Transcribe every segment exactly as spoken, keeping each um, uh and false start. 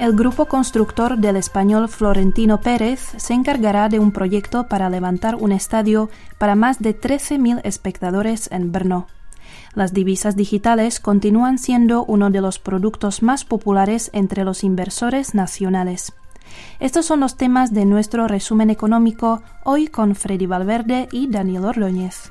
El grupo constructor del español Florentino Pérez se encargará de un proyecto para levantar un estadio para más de trece mil espectadores en Brno. Las divisas digitales continúan siendo uno de los productos más populares entre los inversores nacionales. Estos son los temas de nuestro resumen económico, hoy con Freddy Valverde y Daniel Ordóñez.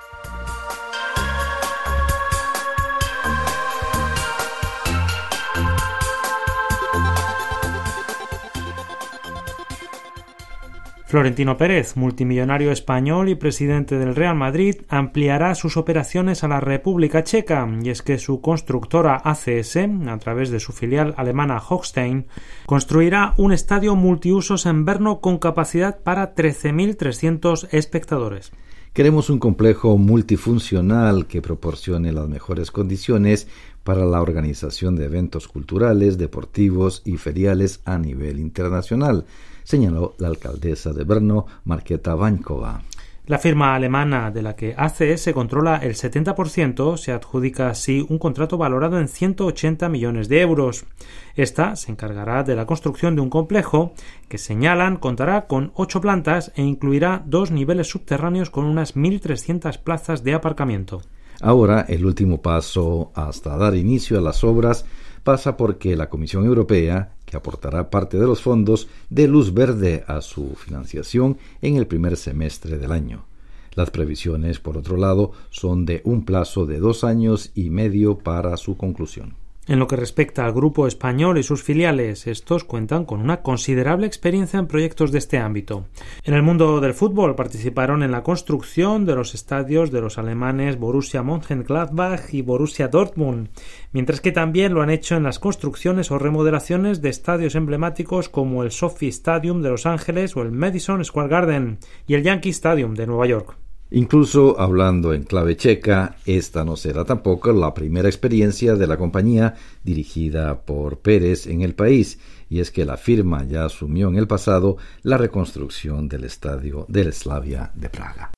Florentino Pérez, multimillonario español y presidente del Real Madrid, ampliará sus operaciones a la República Checa, y es que su constructora A C S, a través de su filial alemana Hochstein, construirá un estadio multiusos en Brno con capacidad para trece mil trescientos espectadores. Queremos un complejo multifuncional que proporcione las mejores condiciones para la organización de eventos culturales, deportivos y feriales a nivel internacional, señaló la alcaldesa de Brno, Markéta Vaňková. La firma alemana, de la que A C S controla el setenta por ciento, se adjudica así un contrato valorado en ciento ochenta millones de euros. Esta se encargará de la construcción de un complejo que, señalan, contará con ocho plantas e incluirá dos niveles subterráneos con unas mil trescientas plazas de aparcamiento. Ahora, el último paso hasta dar inicio a las obras pasa porque la Comisión Europea, que aportará parte de los fondos, dé luz verde a su financiación en el primer semestre del año. Las previsiones, por otro lado, son de un plazo de dos años y medio para su conclusión. En lo que respecta al grupo español y sus filiales, estos cuentan con una considerable experiencia en proyectos de este ámbito. En el mundo del fútbol participaron en la construcción de los estadios de los alemanes Borussia Mönchengladbach y Borussia Dortmund, mientras que también lo han hecho en las construcciones o remodelaciones de estadios emblemáticos como el SoFi Stadium de Los Ángeles o el Madison Square Garden y el Yankee Stadium de Nueva York. Incluso hablando en clave checa, esta no será tampoco la primera experiencia de la compañía dirigida por Pérez en el país, y es que la firma ya asumió en el pasado la reconstrucción del estadio del Slavia de Praga.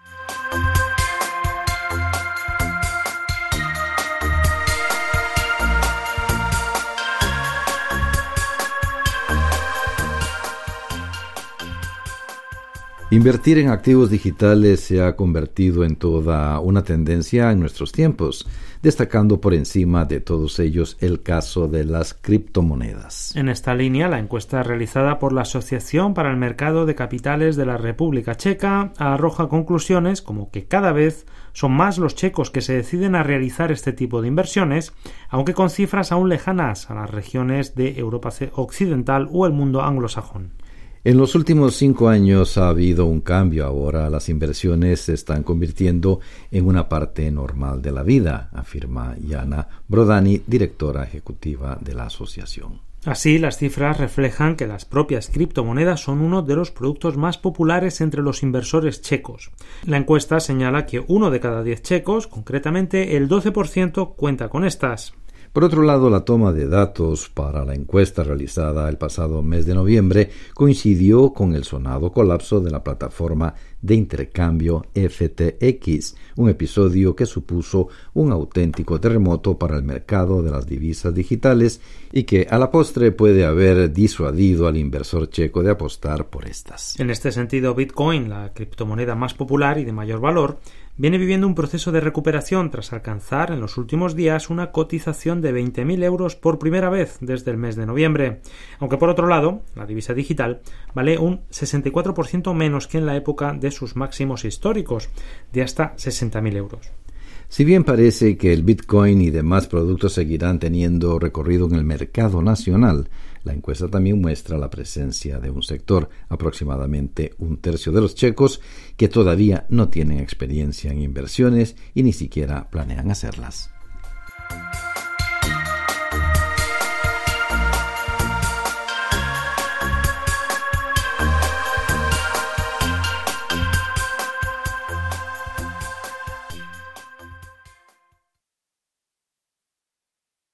Invertir en activos digitales se ha convertido en toda una tendencia en nuestros tiempos, destacando por encima de todos ellos el caso de las criptomonedas. En esta línea, la encuesta realizada por la Asociación para el Mercado de Capitales de la República Checa arroja conclusiones como que cada vez son más los checos que se deciden a realizar este tipo de inversiones, aunque con cifras aún lejanas a las regiones de Europa Occidental o el mundo anglosajón. En los últimos cinco años ha habido un cambio. Ahora las inversiones se están convirtiendo en una parte normal de la vida, afirma Jana Brodani, directora ejecutiva de la asociación. Así, las cifras reflejan que las propias criptomonedas son uno de los productos más populares entre los inversores checos. La encuesta señala que uno de cada diez checos, concretamente el doce por ciento, cuenta con estas. Por otro lado, la toma de datos para la encuesta realizada el pasado mes de noviembre coincidió con el sonado colapso de la plataforma de intercambio F T X, un episodio que supuso un auténtico terremoto para el mercado de las divisas digitales y que a la postre puede haber disuadido al inversor checo de apostar por estas. En este sentido, Bitcoin, la criptomoneda más popular y de mayor valor, viene viviendo un proceso de recuperación tras alcanzar en los últimos días una cotización de veinte mil euros por primera vez desde el mes de noviembre, aunque por otro lado, la divisa digital vale un sesenta y cuatro por ciento menos que en la época de sus máximos históricos, de hasta sesenta mil euros. Si bien parece que el Bitcoin y demás productos seguirán teniendo recorrido en el mercado nacional, la encuesta también muestra la presencia de un sector, aproximadamente un tercio de los checos, que todavía no tienen experiencia en inversiones y ni siquiera planean hacerlas.